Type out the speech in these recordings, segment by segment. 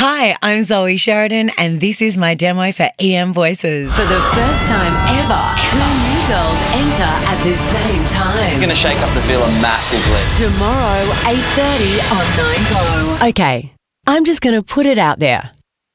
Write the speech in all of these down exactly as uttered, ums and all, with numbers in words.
Hi, I'm Zoe Sheridan, and this is my demo for E M Voices. For the first time ever, two new girls enter at the same time. It's going to shake up the villa massively. Tomorrow, eight thirty on nine Go. Okay, I'm just going to put it out there.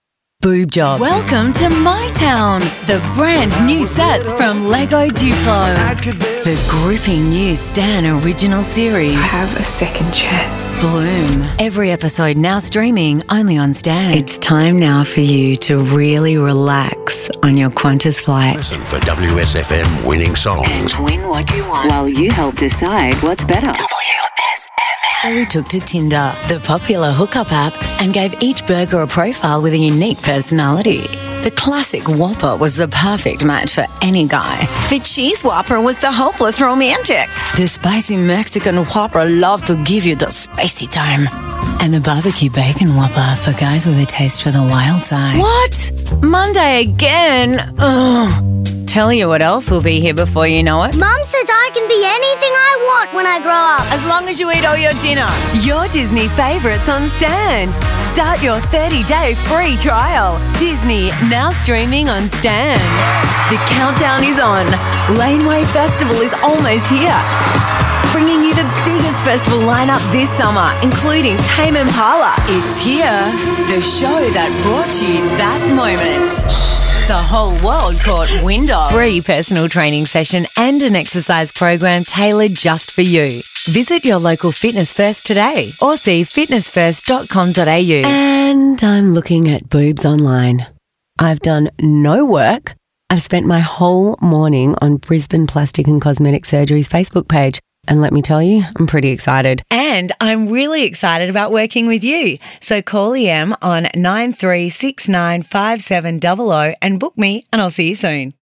Boob job. Welcome to My Town, the brand new sets from Lego Duplo. The gripping new Stan original series. I have a second chance. Bloom. Every episode now streaming only on Stan. It's time now for you to really relax on your Qantas flight. Listen for W S F M winning songs. And win what you want while you help decide what's better. W S F M. So we took to Tinder, the popular hookup app, and gave each burger a profile with a unique personality. The classic Whopper was the perfect match for any guy. The cheese Whopper was the hopeless romantic. The spicy Mexican Whopper loved to give you the spicy time. And the barbecue bacon Whopper for guys with a taste for the wild side. What? Monday again? Ugh. Tell you what else will be here before you know it. Mum says I can be anything I want when I grow up. As long as you eat all your dinner. Your Disney favourites on Stan. Start your thirty-day free trial. Disney, now streaming on Stan. The countdown is on. Laneway Festival is almost here. Bringing you the biggest festival lineup this summer, including Tame Impala. It's here, the show that brought you that moment. The whole world caught wind of. Free personal training session and an exercise program tailored just for you. Visit your local Fitness First today or see fitness first dot com dot a u. And I'm looking at boobs online. I've done no work. I've spent my whole morning on Brisbane Plastic and Cosmetic Surgery's Facebook page. And let me tell you, I'm pretty excited. And I'm really excited about working with you. So call E M on nine three six nine five seven zero zero and book me, and I'll see you soon.